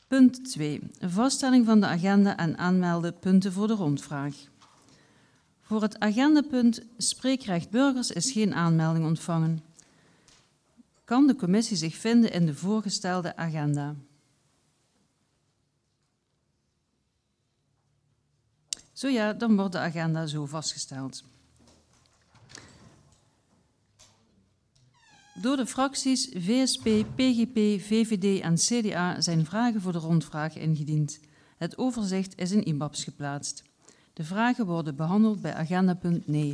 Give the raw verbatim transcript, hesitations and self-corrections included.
Punt twee. Vaststelling van de agenda en aanmelden punten voor de rondvraag. Voor het agendapunt Spreekrecht burgers is geen aanmelding ontvangen. Kan de commissie zich vinden in de voorgestelde agenda? Zo ja, dan wordt de agenda zo vastgesteld. Door de fracties V S P, P G P, V V D en C D A zijn vragen voor de rondvraag ingediend. Het overzicht is in I B A B's geplaatst. De vragen worden behandeld bij agendapunt negen.